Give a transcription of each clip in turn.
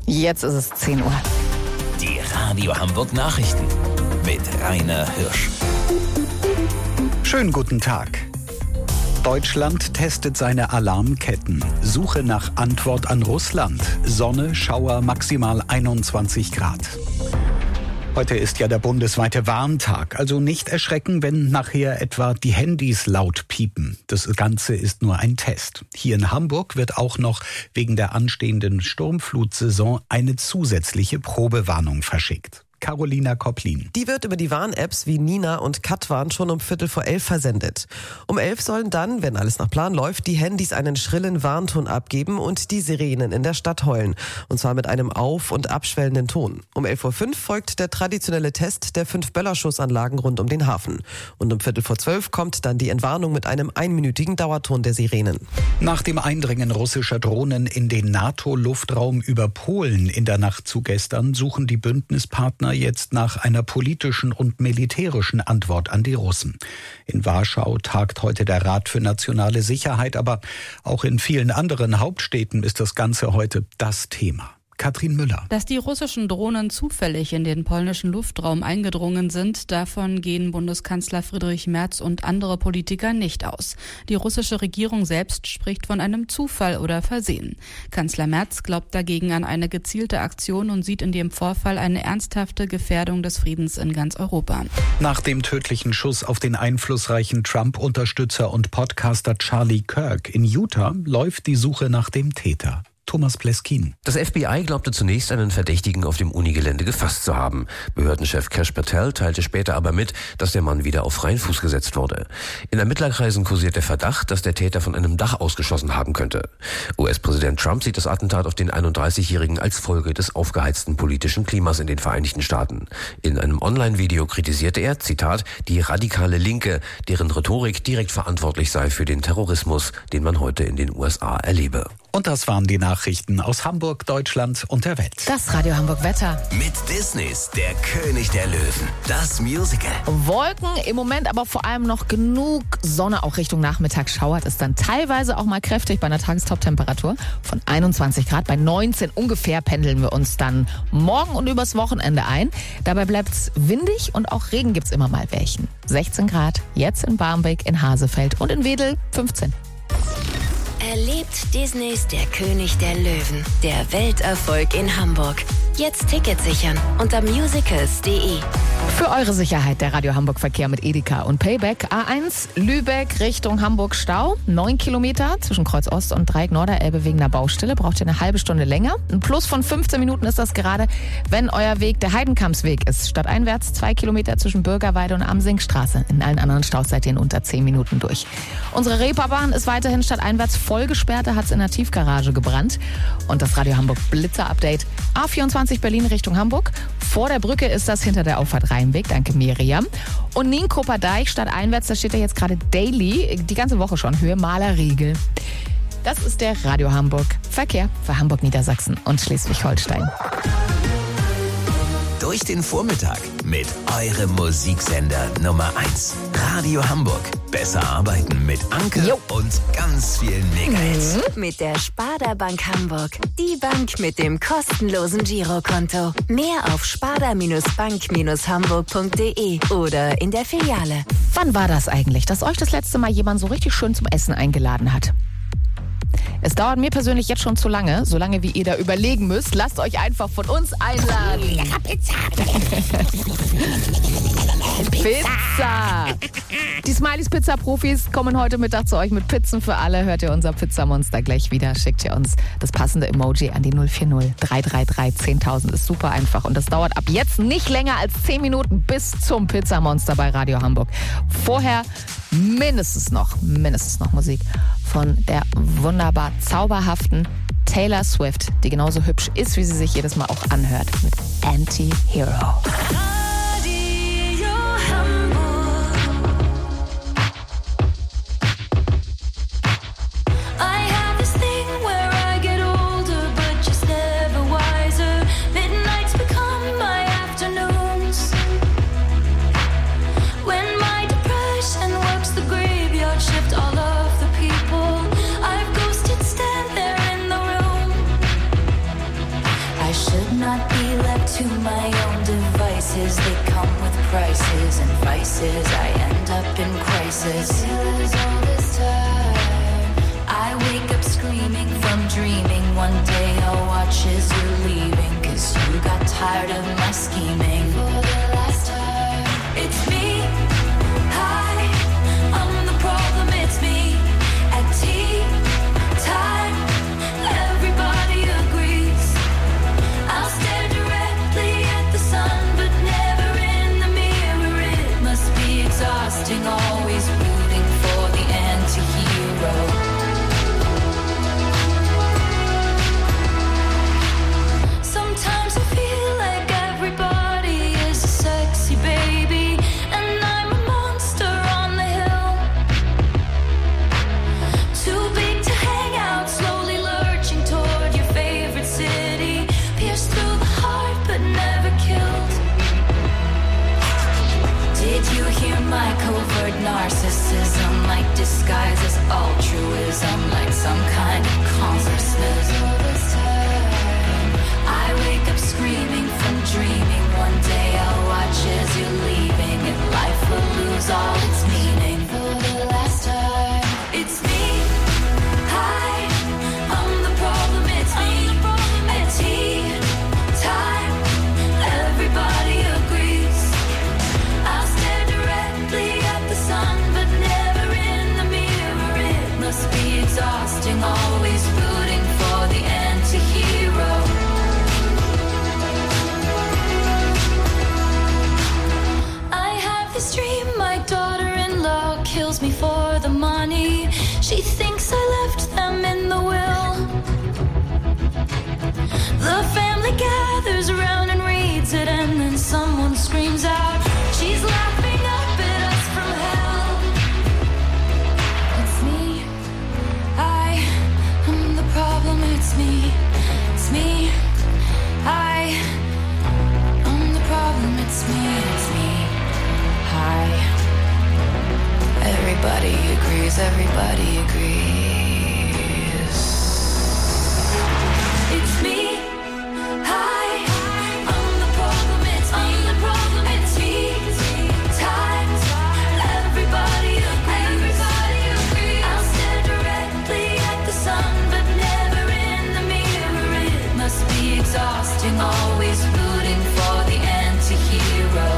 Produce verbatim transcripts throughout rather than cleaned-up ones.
Jetzt ist es zehn Uhr. Die Radio Hamburg Nachrichten mit Rainer Hirsch. Schönen guten Tag. Deutschland testet seine Alarmketten. Suche nach Antwort an Russland. Sonne, Schauer, maximal einundzwanzig Grad. Heute ist ja der bundesweite Warntag, also nicht erschrecken, wenn nachher etwa die Handys laut piepen. Das Ganze ist nur ein Test. Hier in Hamburg wird auch noch wegen der anstehenden Sturmflutsaison eine zusätzliche Probewarnung verschickt. Carolina Kopplin. Die wird über die Warn-Apps wie Nina und Katwarn schon um Viertel vor elf versendet. Um elf sollen dann, wenn alles nach Plan läuft, die Handys einen schrillen Warnton abgeben und die Sirenen in der Stadt heulen. Und zwar mit einem auf- und abschwellenden Ton. Um elf Uhr fünf folgt der traditionelle Test der fünf Böllerschussanlagen rund um den Hafen. Und um Viertel vor zwölf kommt dann die Entwarnung mit einem einminütigen Dauerton der Sirenen. Nach dem Eindringen russischer Drohnen in den NATO-Luftraum über Polen in der Nacht zu gestern suchen die Bündnispartner jetzt nach einer politischen und militärischen Antwort an die Russen. In Warschau tagt heute der Rat für nationale Sicherheit, aber auch in vielen anderen Hauptstädten ist das Ganze heute das Thema. Katrin Müller. Dass die russischen Drohnen zufällig in den polnischen Luftraum eingedrungen sind, davon gehen Bundeskanzler Friedrich Merz und andere Politiker nicht aus. Die russische Regierung selbst spricht von einem Zufall oder Versehen. Kanzler Merz glaubt dagegen an eine gezielte Aktion und sieht in dem Vorfall eine ernsthafte Gefährdung des Friedens in ganz Europa. Nach dem tödlichen Schuss auf den einflussreichen Trump-Unterstützer und Podcaster Charlie Kirk in Utah läuft die Suche nach dem Täter. Thomas Pleskin. Das F B I glaubte zunächst, einen Verdächtigen auf dem Unigelände gefasst zu haben. Behördenchef Kash Patel teilte später aber mit, dass der Mann wieder auf freien Fuß gesetzt wurde. In Ermittlerkreisen kursiert der Verdacht, dass der Täter von einem Dach ausgeschossen haben könnte. U S-Präsident Trump sieht das Attentat auf den einunddreißigjährigen als Folge des aufgeheizten politischen Klimas in den Vereinigten Staaten. In einem Online-Video kritisierte er, Zitat, die radikale Linke, deren Rhetorik direkt verantwortlich sei für den Terrorismus, den man heute in den U S A erlebe. Und das waren die Nachrichten aus Hamburg, Deutschland und der Welt. Das Radio Hamburg Wetter. Mit Disneys Der König der Löwen. Das Musical. Wolken, im Moment aber vor allem noch genug Sonne, auch Richtung Nachmittag schauert es dann teilweise auch mal kräftig bei einer Tagestop-Temperatur von einundzwanzig Grad. Bei neunzehn ungefähr pendeln wir uns dann morgen und übers Wochenende ein. Dabei bleibt es windig und auch Regen gibt es immer mal welchen. sechzehn Grad, jetzt in Barmbek, in Hasefeld und in Wedel fünfzehn. Erlebt Disneys Der König der Löwen, der Welterfolg in Hamburg. Jetzt Tickets sichern unter musicals punkt de. Für eure Sicherheit der Radio Hamburg Verkehr mit Edeka und Payback. A eins Lübeck Richtung Hamburg Stau. neun Kilometer zwischen Kreuz Ost und Dreieck Norderelbe wegen einer Baustelle. Braucht ihr eine halbe Stunde länger. Ein Plus von fünfzehn Minuten ist das gerade, wenn euer Weg der Heidenkampsweg ist. Stadteinwärts zwei Kilometer zwischen Bürgerweide und Amsingstraße. In allen anderen Staus seid ihr in unter zehn Minuten durch. Unsere Reeperbahn ist weiterhin stadteinwärts voll gesperrt. Da hat es in der Tiefgarage gebrannt. Und das Radio Hamburg Blitzer-Update. A vierundzwanzig Berlin Richtung Hamburg. Vor der Brücke ist das hinter der Auffahrt Rheinweg. Danke Miriam. Und Nienkoper Deich stadteinwärts, da steht ja jetzt gerade Daily, die ganze Woche schon, Höhe Malerriegel. Das ist der Radio Hamburg Verkehr für Hamburg, Niedersachsen und Schleswig-Holstein. Durch den Vormittag mit eurem Musiksender Nummer eins. Radio Hamburg. Besser arbeiten mit Anke Jo. und ganz vielen Mega-Hits. Mit der Sparda Bank Hamburg. Die Bank mit dem kostenlosen Girokonto. Mehr auf sparda-bank hamburg punkt de oder in der Filiale. Wann war das eigentlich, dass euch das letzte Mal jemand so richtig schön zum Essen eingeladen hat? Es dauert mir persönlich jetzt schon zu lange, so lange wie ihr da überlegen müsst. Lasst euch einfach von uns einladen. Pizza. Pizza. Die Smileys Pizza Profis kommen heute Mittag zu euch mit Pizzen für alle. Hört ihr unser Pizzamonster gleich wieder. Schickt ihr uns das passende Emoji an die null vier null drei drei drei zehntausend. Ist super einfach und das dauert ab jetzt nicht länger als zehn Minuten bis zum Pizzamonster bei Radio Hamburg. Vorher mindestens noch, mindestens noch Musik von der wunderbar zauberhaften Taylor Swift, die genauso hübsch ist, wie sie sich jedes Mal auch anhört, mit Anti-Hero. I not be left to my own devices. They come with prices and vices. I end up in crisis. Feels all this time. I wake up screaming from dreaming. One day I'll watch as you're leaving, 'cause you got tired of my scheming. For the last time, it's me. Hi, I'm the problem, it's me. At tea time, everybody agrees. I'll stare directly at the sun, but never in the mirror. It must be exhausting, always rooting for the anti-hero. Sometimes I feel like everybody is a sexy baby, and I'm a monster on the hill. Too big to hang out, slowly lurching toward your favorite city. Pierced through the heart, but never killed. Did you hear my covert narcissism? Like disguise as altruism, like some kind of consciousness. All this time, I wake up screaming from dreaming. One day I'll watch as you're leaving, and life will lose all its meaning. For the last time, it's me. Hi, I'm the problem, it's me. At tea time, everybody agrees. I'll stare directly at the sun, but never in the mirror. It must be exhausting, always rooting for the anti-hero. I have this dream, my daughter-in-law kills me for the money. She thinks I left them in the will. The family gathers around and reads it, and then someone screams out, she's laughing up at us from hell. It's me. I am the problem, it's me. It's me. I am the problem, it's me. It's me. Hi. Everybody agrees, everybody agrees. It's me. Hi. I'm the problem, it's me. I'm the problem, it's me. Time. Everybody agrees. Everybody agrees. I'll stare directly at the sun, but never in the mirror. It must be exhausting, always rooting for the anti-hero.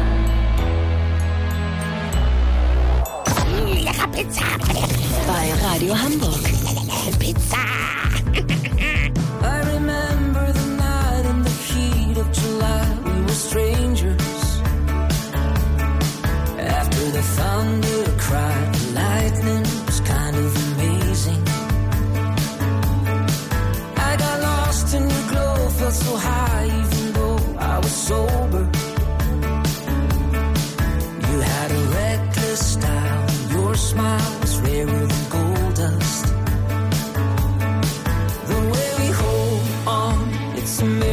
Bei Radio Hamburg. Pizza. I remember the night in the heat of July. We were strangers. After the thunder cried, the lightning was kind of amazing. I got lost in your glow, felt so high even though I was sober. You had a reckless style, your smile was rarer than gold dust. The way we hold on, it's amazing.